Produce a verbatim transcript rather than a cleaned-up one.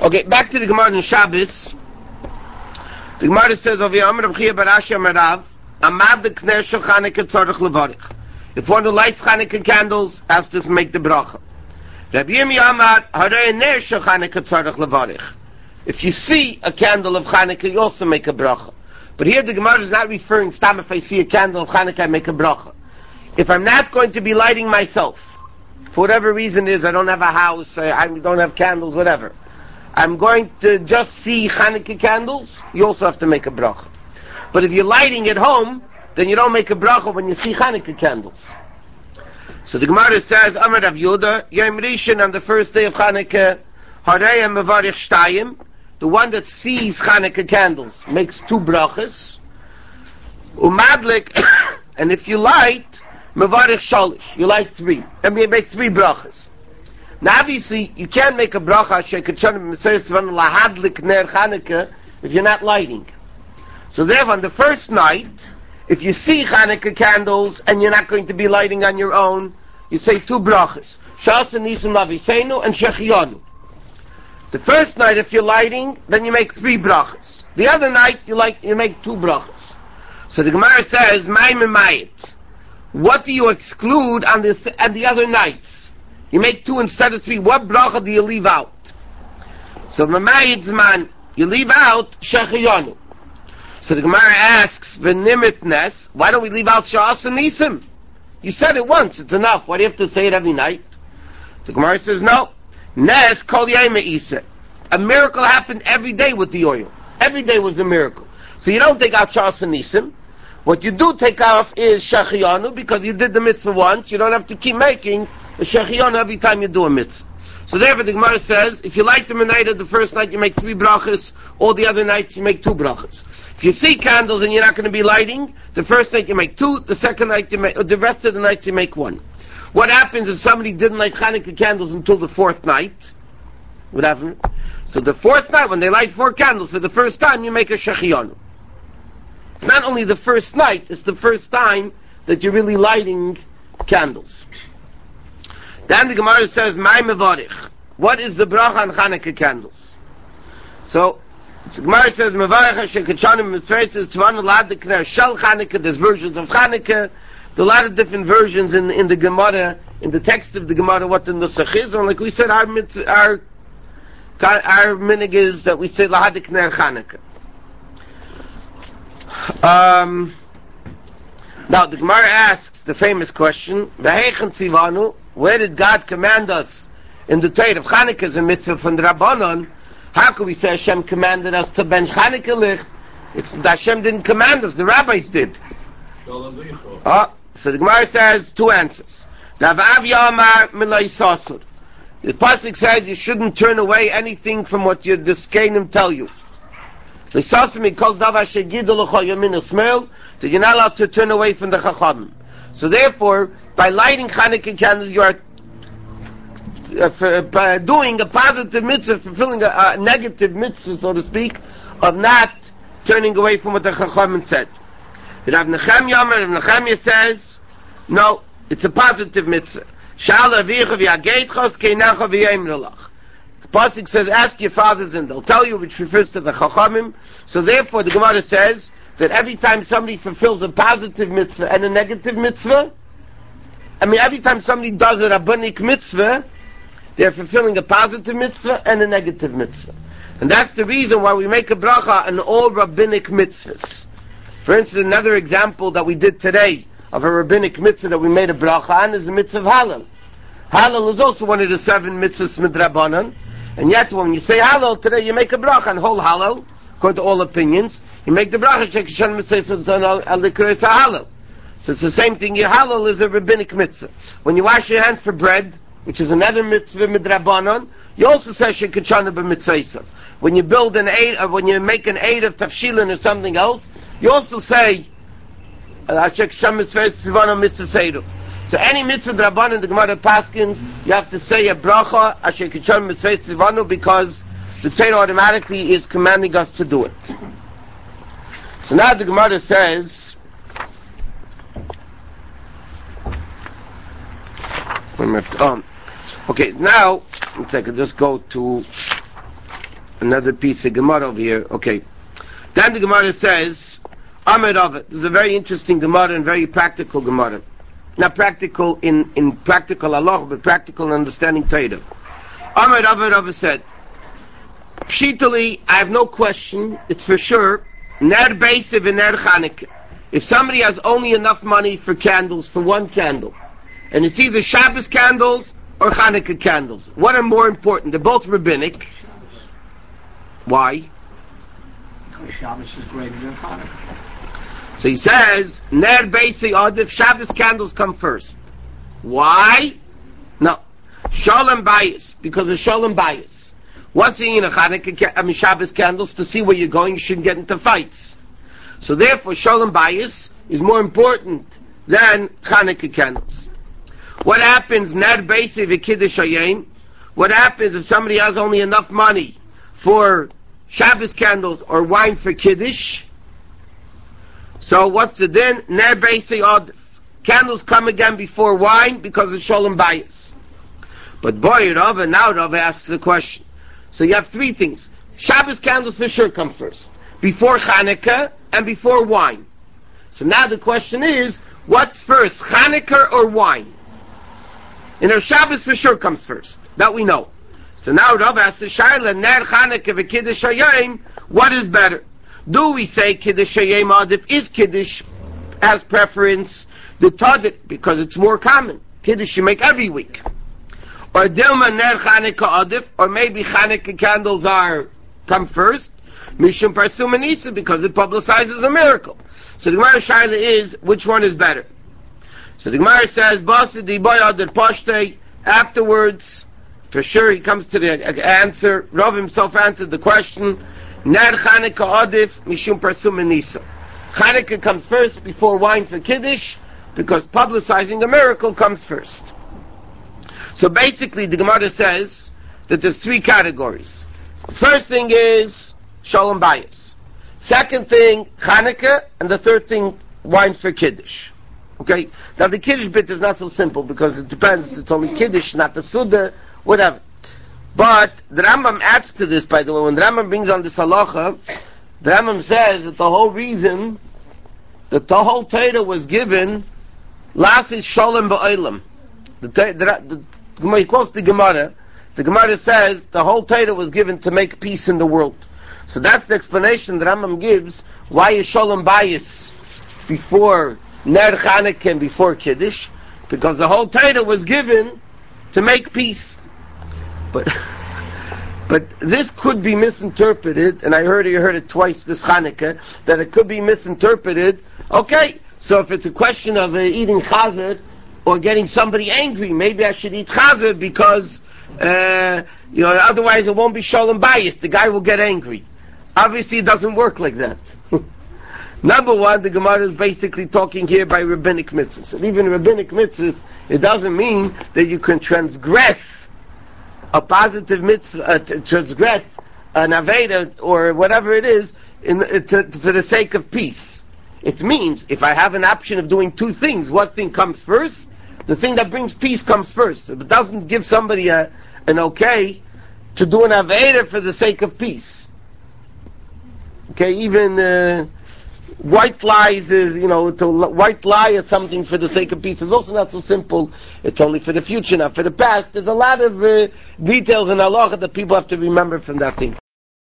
Okay, back to the Gemara in Shabbos. The Gemara says over here, Amar Abchia Barashi Amarav, Amad the Kner Shel Chanukah Tzarech Levarich. If one who lights Chanukah candles has to make the bracha. Rabbi Yirmiyah Amar, Harei Ner Shel Chanukah Tzarech Levarich. If you see a candle of Chanukah, you also make a bracha. But here the Gemara is not referring, stam if I see a candle of Chanukah, I make a bracha. If I'm not going to be lighting myself, for whatever reason it is, I don't have a house, I don't have candles, whatever. I'm going to just see Chanukah candles, you also have to make a bracha. But if you're lighting at home, then you don't make a bracha when you see Chanukah candles. So the Gemara says, Amar Rav Yehuda, Yom Rishon on the first day of Chanukah, Harei Mevarich Shtayim, the one that sees Chanukah candles makes two brachas. Umadlik, and if you light, Mevarich Shalish, you light three. And you make three brachas. Now obviously, you can't make a bracha if you're not lighting. So therefore, on the first night, if you see Chanukah candles and you're not going to be lighting on your own, you say two brachas. Shas and Nisim Laviseinu and Shechiyanu. The first night, if you're lighting, then you make three brachas. The other night, you like you make two brachas. So the Gemara says, Ma'im what do you exclude on the th- on the other nights? You make two instead of three. What bracha do you leave out? So Mamayit's man, you leave out Shechiyanu. So the Gemara asks, V'nimitnes, why don't we leave out Sha'as and Nisim? You said it once, it's enough. Why do you have to say it every night? The Gemara says, no. Nes kol yayma isa. A miracle happened every day with the oil. Every day was a miracle. So you don't take out Sha'as and Nisim. What you do take off is Shechiyanu, because you did the mitzvah once, you don't have to keep making a Shechiyanu every time you do a mitzvah. So therefore the Gemara says, if you light the Menorah the first night you make three brachas, all the other nights you make two brachas. If you see candles and you're not going to be lighting, the first night you make two, the second night you make, or the rest of the nights you make one. What happens if somebody didn't light Chanukah candles until the fourth night? What happened? So the fourth night, when they light four candles for the first time, you make a Shechiyanu. It's not only the first night, it's the first time that you're really lighting candles. Then the Gemara says, Mai Mevarich. What is the bracha on Chanukah candles? So, the Gemara says, Mevarich Hashem Kachanim Mitzvayis Tzvan Alad Dekner Shel Chanukah. There's versions of Chanukah. There's a lot of different versions in, in the Gemara, in the text of the Gemara, what the Nusach is. And like we said, our mitzvah, our, our minig is that we say Lahad Dekner Chanukah. Um, now the Gemara asks the famous question: V'heichen tzivanu? Where did God command us in the Torah? Of Chanukah is a mitzvah from the Rabbanon. How could we say Hashem commanded us to bench Chanukah licht? It's Hashem didn't command us; the rabbis did. Uh, so the Gemara says two answers. The pasuk says you shouldn't turn away anything from what your Diskanim tell you. That you're not allowed to turn away from the Chachamim. So therefore, by lighting Chanukah candles, you are uh, for, uh, doing a positive mitzvah, fulfilling a, a negative mitzvah, so to speak, of not turning away from what the Chachamim said. Rav Nechemya, Rav Nechemya says, no, it's a positive mitzvah. The pasuk says, ask your fathers and they'll tell you, which refers to the Chachamim. So therefore, the Gemara says that every time somebody fulfills a positive mitzvah and a negative mitzvah, I mean, every time somebody does a rabbinic mitzvah, they're fulfilling a positive mitzvah and a negative mitzvah. And that's the reason why we make a bracha on all rabbinic mitzvahs. For instance, another example that we did today of a rabbinic mitzvah that we made a bracha on is the mitzvah of Halal. Halal is also one of the seven mitzvahs midrabanan. And yet, when you say Halal today, you make a bracha on whole Halal, according to all opinions. You make the bracha, Halal. So it's the same thing. Your Halal is a rabbinic mitzvah. When you wash your hands for bread, which is another mitzvah midrabanan, you also say Shekachana b'mitzvah. When you build an aid, uh, when you make an aid of tafshilin or something else, you also say Shekachana b'mitzvah mitzvah. So any mitzvah drabanan in the Gemara Paskins, you have to say a bracha asher kichon mitzvah tzivanu, because the Torah automatically is commanding us to do it. So now the Gemara says, um, okay, now let's take just go to another piece of Gemara over here. Okay. Then the Gemara says, Amar Rava. This is a very interesting Gemara and very practical Gemara. Not practical in, in practical Allah, but practical in understanding Torah. Amar Rava, Rava said, Pshitali, I have no question, it's for sure, Ner Beisiv and Ner Chanukah. If somebody has only enough money for candles, for one candle, and it's either Shabbos candles or Chanukah candles, what are more important? They're both rabbinic. Why? Because Shabbos is greater than Chanukah. So he says, Ner Beisiv Adif, Shabbos candles come first. Why? No. Shalom Bayis, because of Shalom Bayis. What's the in a Chanukah, I mean Shabbos candles? To see where you're going, you shouldn't get into fights. So therefore, Shalom Bayis is more important than Chanukah candles. What happens, Ner Beisiv v'Kiddush Hayom? What happens if somebody has only enough money for Shabbos candles or wine for Kiddush? So what's the din? Ner Beisiv Adif. Candles come again before wine because of Shalom Bayis. But boy, Rava, now Rava asks a question. So you have three things. Shabbos candles for sure come first. Before Chanukah and before wine. So now the question is, what's first, Chanukah or wine? You know, Shabbos for sure comes first. That we know. So now Rav asks the Shaila, Ner Chanukah v'Kiddush Hayom, what is better? Do we say Kiddush Hayom Adif is Kiddush as preference, the Tadit, because it's more common. Kiddush you make every week. Or Dilma Ner Chanukah Adif, or maybe Chanukah candles are come first, Mishum Parsum Manisa, because it publicizes a miracle. So the Gemara Shaila is, which one is better? So the Gemara says, Basa di boy adar pashte, afterwards, for sure he comes to the answer, Rav himself answered the question, Ner Chanukah Adif, Mishum Parsum Manisa. Chanukah comes first before wine for Kiddush, because publicizing a miracle comes first. So basically the Gemara says that there's three categories. The first thing is Shalom Bayis. Second thing, Chanukah, and the third thing, wine for Kiddush. Okay? Now the Kiddush bit is not so simple because it depends, it's only Kiddush, not the Suda, whatever. But the Rambam adds to this, by the way, when the Rambam brings on this halacha, the Rambam says that the whole reason that the whole Torah was given, Lasis Shalom Ba'olam. The, the, the, he quotes the Gemara. The Gemara says the whole Torah was given to make peace in the world. So that's the explanation that Rambam gives why is Shalom Bayis before Ner Chanukah and before Kiddush, because the whole Torah was given to make peace. But but this could be misinterpreted, and I heard you heard it twice this Chanukah, that it could be misinterpreted. Okay, so if it's a question of uh, eating chazir or getting somebody angry, maybe I should eat chazir because uh, you know otherwise it won't be Shalom Bayis. The guy will get angry. Obviously, it doesn't work like that. Number one, the Gemara is basically talking here by rabbinic mitzvahs. And even rabbinic mitzvahs, it doesn't mean that you can transgress a positive mitzvah, uh, to transgress an aveda or whatever it is in, uh, to, to, for the sake of peace. It means if I have an option of doing two things, what thing comes first? The thing that brings peace comes first. If it doesn't give somebody a, an okay to do an aveda for the sake of peace. Okay, even uh, white lies is, you know, to white lie at something for the sake of peace is also not so simple. It's only for the future, not for the past. There's a lot of uh, details in halacha that people have to remember from that thing.